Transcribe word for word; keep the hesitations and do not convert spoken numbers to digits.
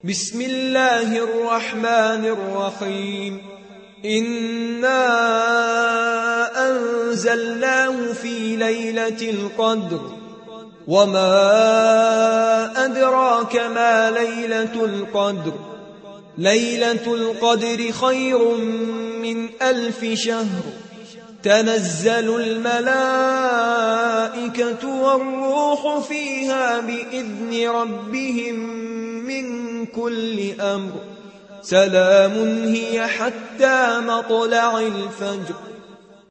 بسم الله الرحمن الرحيم إنا أنزلناه في ليلة القدر وما أدراك ما ليلة القدر ليلة القدر خير من ألف شهر تنزل الملائكة والروح فيها بإذن ربهم من كل أمر سلام هي حتى مطلع الفجر